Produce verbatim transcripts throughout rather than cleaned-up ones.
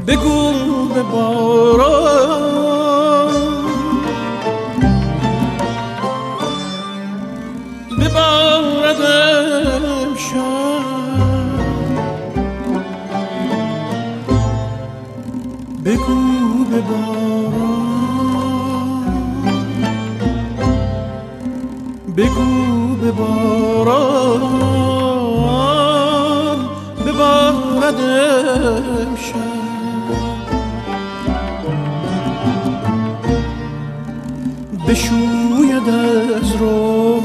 بگو به باران ببارد امشب، بگو به باران بگو به باران ببارد امشب، بشوید از رخ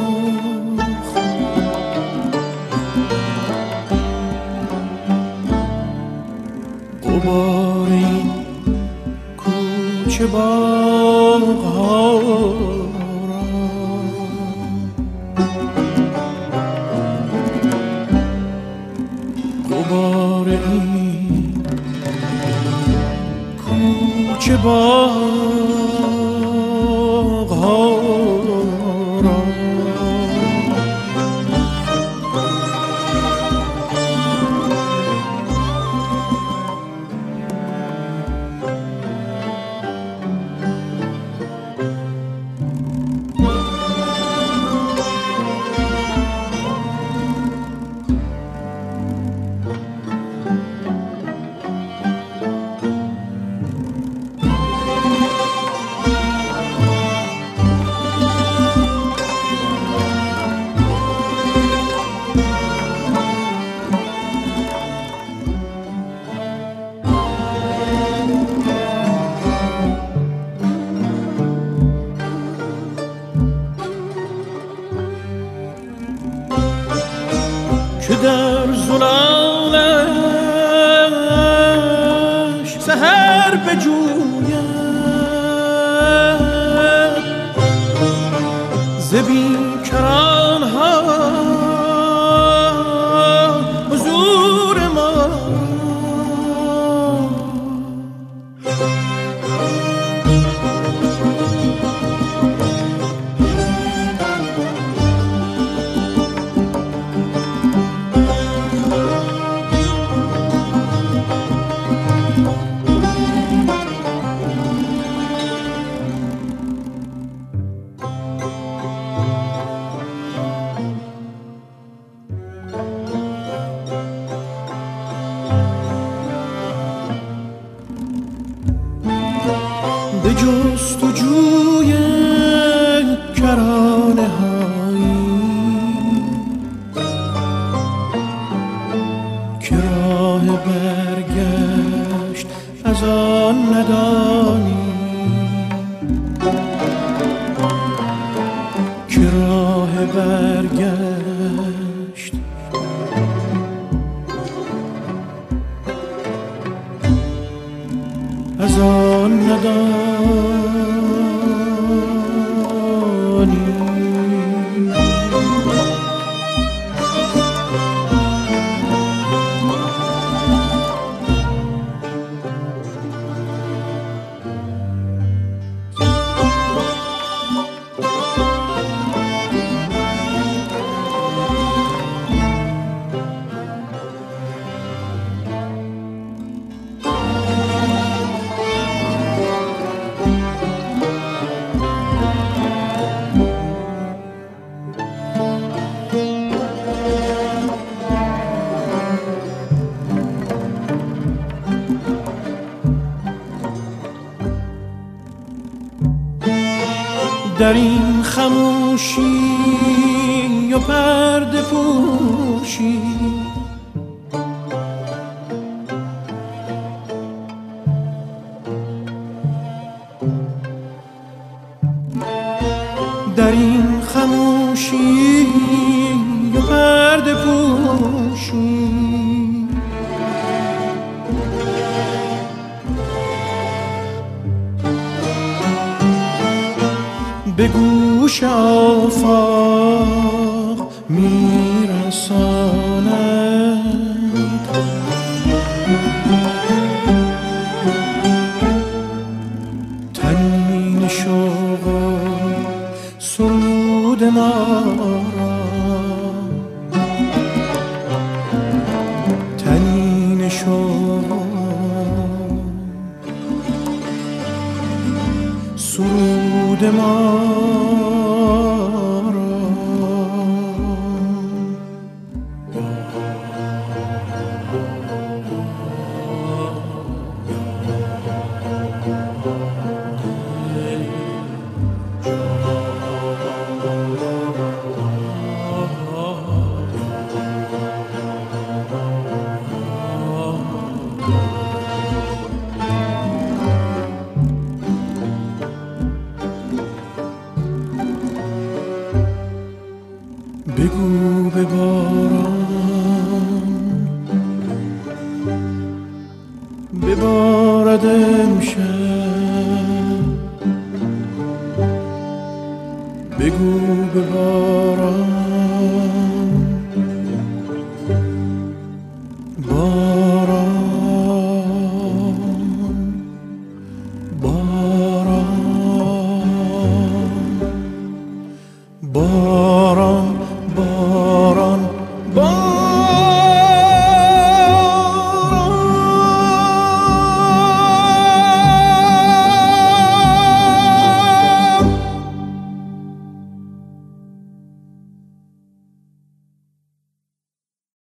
غبار این کوچه باغ‌ها را، غبار این کوچه باغ‌ها را. که در زلالش سحر بجوید ز بیکران‌ها حضور ما. به جستجوی کرانه هایی که راه برگشت از آن ندانی، که راه برگشت از آن ندانی. در این خموشی و پرده پوشی در این خموشی و پرده پوشی به گوش آفاق میرساند تنین شوق و سرود ما را، تنین شوق نبوده ما را. بگو به باران ببارد امشب، بگو به باران